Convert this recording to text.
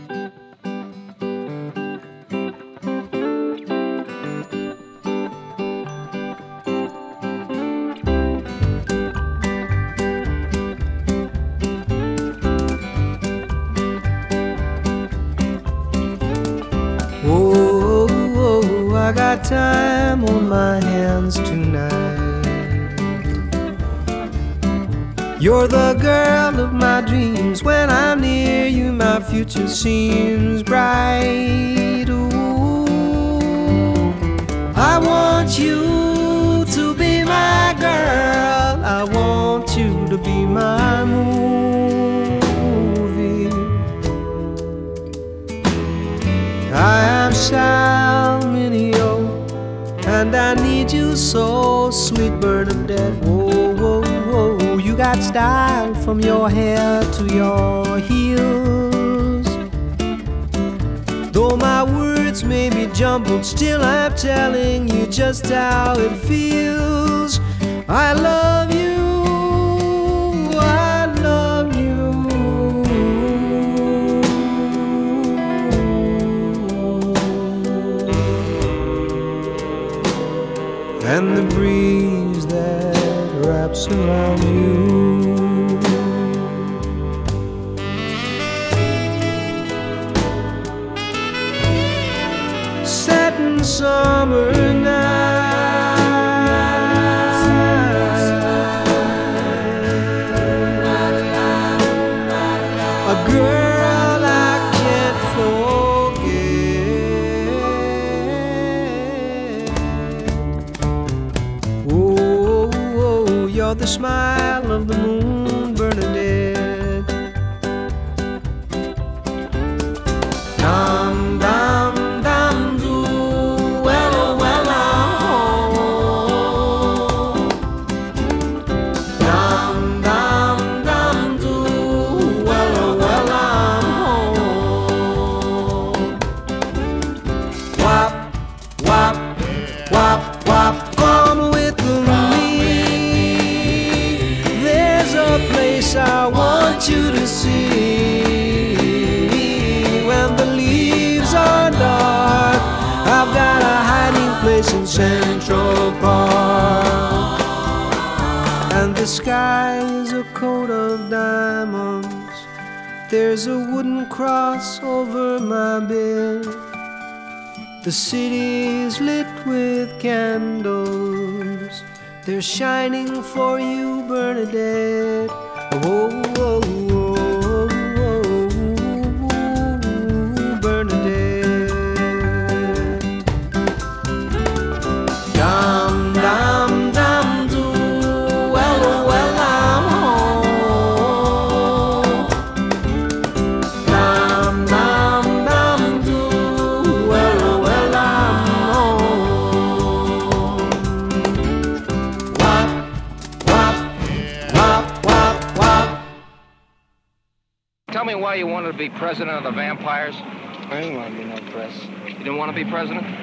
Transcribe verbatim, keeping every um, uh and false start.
Oh, oh, I got time on my hands tonight. You're the girl of my dreams. When I'm near you, my future seems bright. Ooh, I want you to be my girl. I want you to be my movie. I am Salminio, and I need you so, sweet Bernadette. Whoa, whoa, whoa, you got style from your hair to your heels. Though my words may be jumbled, still I'm telling you just how it feels. I love you, I love you. And the breeze that wraps around you, setting summer night, a girl I can't forget. Oh, oh, you're the smile of the moon, Bernadette. Dum, dum, dum, do, well, oh, well, I'm home. Dum, dum, dum, do, well, oh, well, I'm home. Wop, wop, wop, wop, come with me. There's a place I want you to see. When the leaves are dark, I've got a hiding place in Central Park. And the sky is a coat of diamonds. There's a wooden cross over my bed. The city is lit with candles. They're shining for you, Bernadette. Oh, oh, oh, oh, oh, Bernadette. Dum, dum, dum, do, well, oh, well, I'm home. Dum, dum, dum, do, well, oh, well, I'm home. Wop, wop, wop, wop, wop. Tell me why you wanted to be president of the Vampires. I didn't want to be no press. You didn't want to be president?